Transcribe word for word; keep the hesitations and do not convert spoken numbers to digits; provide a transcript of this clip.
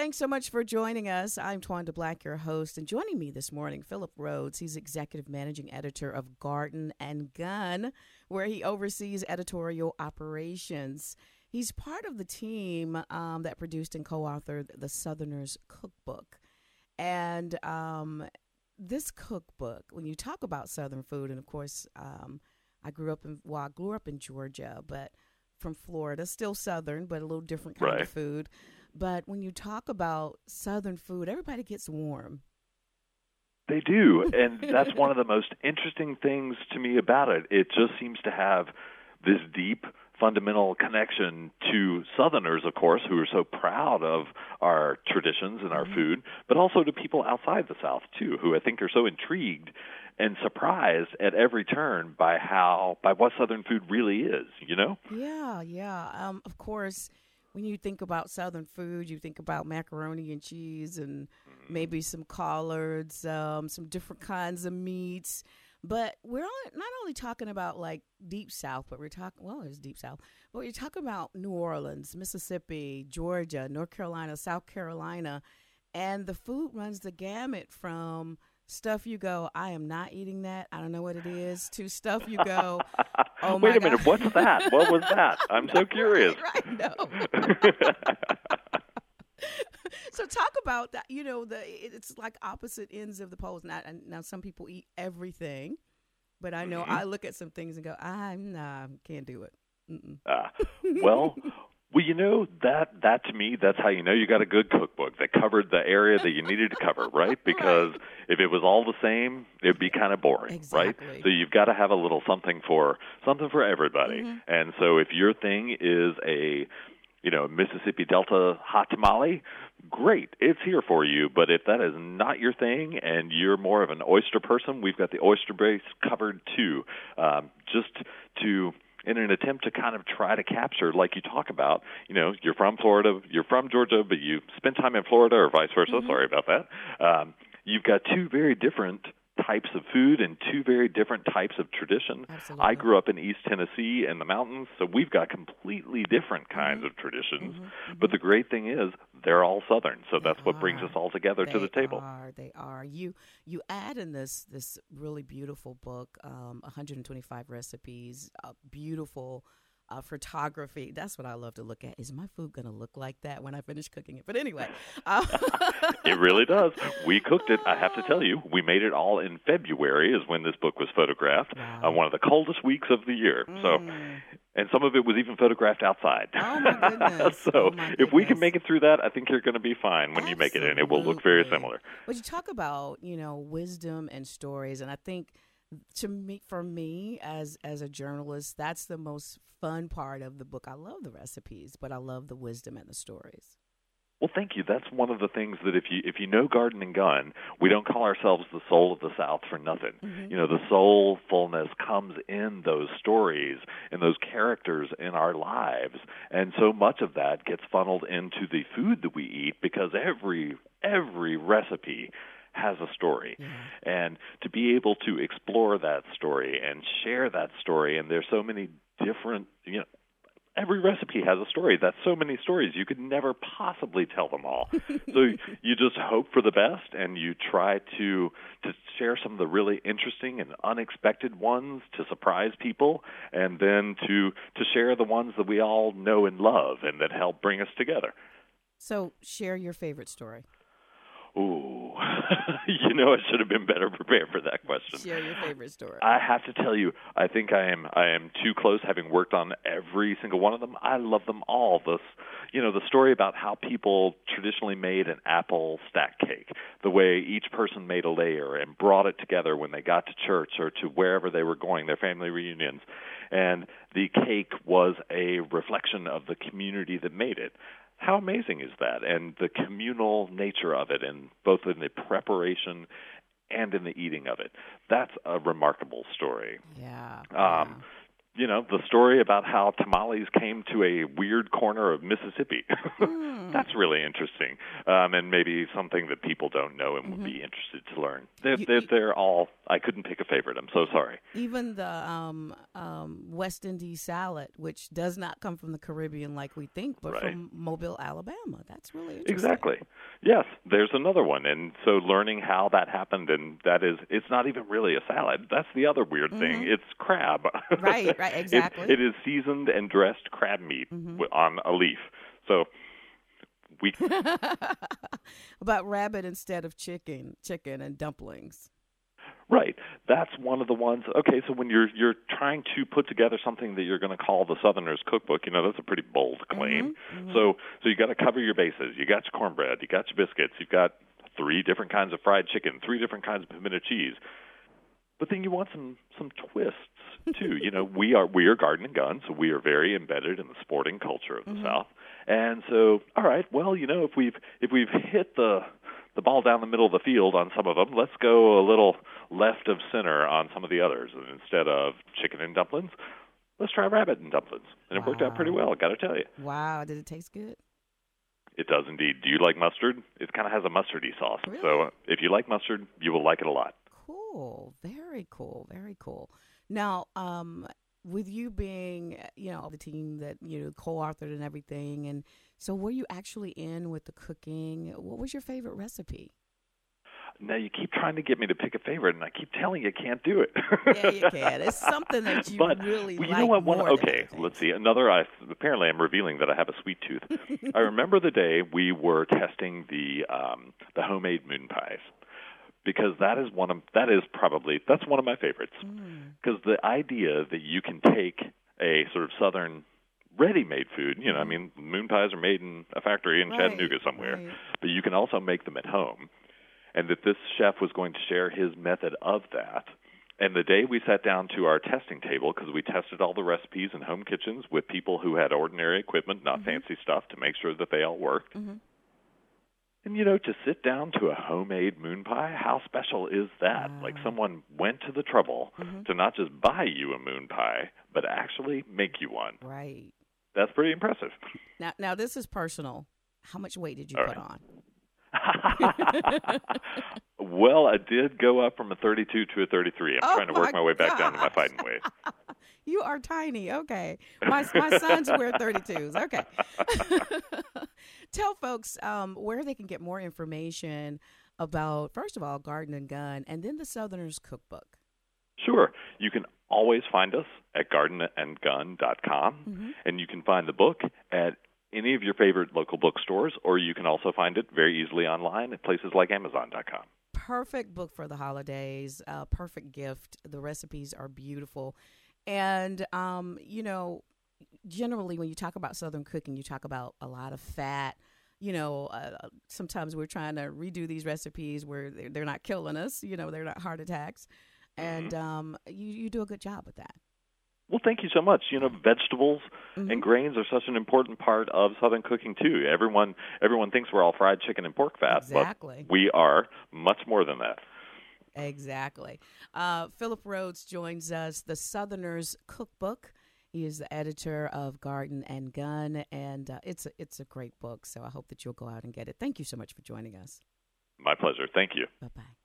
thanks so much for joining us. I'm Twanda Black, your host, and joining me this morning, Philip Rhodes. He's executive managing editor of Garden and Gun, where he oversees editorial operations. He's part of the team um, that produced and co-authored the Southerners Cookbook. And um, this cookbook, when you talk about Southern food, and of course, um, I grew up in, well, I grew up in Georgia, but from Florida, still Southern, but a little different kind right. of food. But when you talk about Southern food, everybody gets warm. They do, and that's one of the most interesting things to me about it. It just seems to have this deep, fundamental connection to Southerners, of course, who are so proud of our traditions and our mm-hmm. food, but also to people outside the South, too, who I think are so intrigued and surprised at every turn by how, by what Southern food really is, you know? Yeah, yeah. Um, of course, when you think about Southern food, you think about macaroni and cheese and maybe some collards, um, some different kinds of meats. But we're only, not only talking about like Deep South, but we're talking, well, it's Deep South, but we're talking about New Orleans, Mississippi, Georgia, North Carolina, South Carolina. And the food runs the gamut from stuff you go, I am not eating that, I don't know what it is, to stuff you go, oh my Wait a God. minute, what's that? What was that? I'm so curious. Right, right, no. So talk about that, you know, the it's like opposite ends of the poles. Now, now some people eat everything, but I know mm-hmm. I look at some things and go, I nah, can't do it. Uh, well, well, you know, that, that to me, that's how you know you got a good cookbook that covered the area that you needed to cover, right? Because right. if it was all the same, it'd be kind of boring, exactly. right? So you've got to have a little something for something for everybody. Mm-hmm. And so if your thing is a, you know, Mississippi Delta hot tamale, great, it's here for you. But if that is not your thing and you're more of an oyster person, we've got the oyster base covered too, um, just to in an attempt to kind of try to capture, like you talk about, you know, you're from Florida, you're from Georgia, but you spend time in Florida or vice versa. Mm-hmm. Sorry about that. Um, you've got two very different types of food and two very different types of tradition. Absolutely. I grew up in East Tennessee in the mountains, so we've got completely different kinds mm-hmm. of traditions. Mm-hmm. Mm-hmm. But the great thing is they're all Southern, so they that's what are. brings us all together they to the table. Are, they are. You you add in this this really beautiful book, um, one hundred twenty-five recipes, uh, beautiful Uh, photography. That's what I love to look at. Is my food going to look like that when I finish cooking it? But anyway. Uh, it really does. We cooked it. I have to tell you, we made it all in February is when this book was photographed, wow. uh, one of the coldest weeks of the year. Mm. So, and some of it was even photographed outside. Oh, my goodness. so oh my if we goodness. can make it through that, I think you're going to be fine when Absolutely. you make it in. It will look very similar. But you talk about, you know, wisdom and stories, and I think to me, for me as as a journalist, that's the most fun part of the book. I love the recipes, but I love the wisdom and the stories. Well, thank you. That's one of the things that if you if you know Garden and Gun, we don't call ourselves the soul of the South for nothing. Mm-hmm. You know, the soulfulness comes in those stories and those characters in our lives, and so much of that gets funneled into the food that we eat because every every recipe has a story. Yeah. And to be able to explore that story and share that story, and there's so many different, you know, every recipe has a story. That's so many stories. You could never possibly tell them all. So you just hope for the best, and you try to to share some of the really interesting and unexpected ones to surprise people, and then to, to share the ones that we all know and love and that help bring us together. So share your favorite story. Ooh, you know, I should have been better prepared for that question. Share your favorite story. I have to tell you, I think I am I am too close, having worked on every single one of them. I love them all. This, you know, the story about how people traditionally made an apple stack cake, the way each person made a layer and brought it together when they got to church or to wherever they were going, their family reunions. And the cake was a reflection of the community that made it. How amazing is that? And the communal nature of it, and both in the preparation and in the eating of it. That's a remarkable story. Yeah. Um, yeah. You know, the story about how tamales came to a weird corner of Mississippi. Mm. That's really interesting, um, and maybe something that people don't know and mm-hmm. would be interested to learn. They're, you, they're, you, they're all, I couldn't pick a favorite. I'm so sorry. Even the um, um, West Indies salad, which does not come from the Caribbean like we think, but Right. from Mobile, Alabama. That's really interesting. Exactly. Yes, there's another one. And so learning how that happened, and that is, it's not even really a salad. That's the other weird Mm-hmm. thing. It's crab. Right, right, exactly. It, it is seasoned and dressed crab meat Mm-hmm. wi- on a leaf. So we About rabbit instead of chicken, chicken and dumplings. Right. That's one of the ones. Okay, so when you're you're trying to put together something that you're going to call the Southerners Cookbook, you know, that's a pretty bold claim. Mm-hmm, mm-hmm. So so you got to cover your bases. You got your cornbread, you got your biscuits, you've got three different kinds of fried chicken, three different kinds of pimento cheese. But then you want some some twists too. You know, we are we are Garden and Gun, so we are very embedded in the sporting culture of the Mm-hmm. South. And so, all right, well, you know, if we've if we've hit the the ball down the middle of the field on some of them, let's go a little left of center on some of the others. And instead of chicken and dumplings, let's try rabbit and dumplings. And it worked out pretty well, got to tell you. Wow, did it taste good? It does indeed. Do you like mustard? It kind of has a mustardy sauce. Really? So if you like mustard, you will like it a lot. Cool. Very cool. Very cool. Now, um, with you being, you know, the team that, you know, co-authored and everything, and so were you actually in with the cooking? What was your favorite recipe? Now you keep trying to get me to pick a favorite, and I keep telling you I can't do it. Yeah, you can. It's something that you but, really well, you like know what? One, more than okay, anything. let's see. Another. I, apparently, I'm revealing that I have a sweet tooth. I remember the day we were testing the um, the homemade moon pies, because that is one of that is probably that's one of my favorites. Because Mm. the idea that you can take a sort of Southern ready-made food, you know, I mean, moon pies are made in a factory in Right, Chattanooga somewhere, right. but you can also make them at home. And that this chef was going to share his method of that. And the day we sat down to our testing table, because we tested all the recipes in home kitchens with people who had ordinary equipment, not Mm-hmm. fancy stuff, to make sure that they all worked. Mm-hmm. And, you know, to sit down to a homemade moon pie, how special is that? Wow. Like someone went to the trouble Mm-hmm. to not just buy you a moon pie, but actually make you one. Right. That's pretty impressive. Now, now this is personal. How much weight did you All put right. on? Well, I did go up from a thirty-two to a thirty-three. I'm Oh, trying to work my my way back down to my gosh. fighting weight. You are tiny. Okay. My my sons wear thirty-twos. Okay. Tell folks um, where they can get more information about, first of all, Garden and Gun, and then the Southerners Cookbook. Sure. You can always find us at garden and gun dot com, Mm-hmm. and you can find the book at any of your favorite local bookstores, or you can also find it very easily online at places like amazon dot com. Perfect book for the holidays. Uh, perfect gift. The recipes are beautiful. And, um, you know, generally when you talk about Southern cooking, you talk about a lot of fat. You know, uh, sometimes we're trying to redo these recipes where they're, they're not killing us. You know, they're not heart attacks. And Mm-hmm. um, you, you do a good job with that. Well, thank you so much. You know, vegetables Mhm. and grains are such an important part of Southern cooking, too. Everyone everyone thinks we're all fried chicken and pork fat, Exactly. but we are much more than that. Exactly. Uh, Philip Rhodes joins us, the Southerners Cookbook. He is the editor of Garden and Gun, and uh, it's a, it's a great book. So I hope that you'll go out and get it. Thank you so much for joining us. My pleasure. Thank you. Bye bye.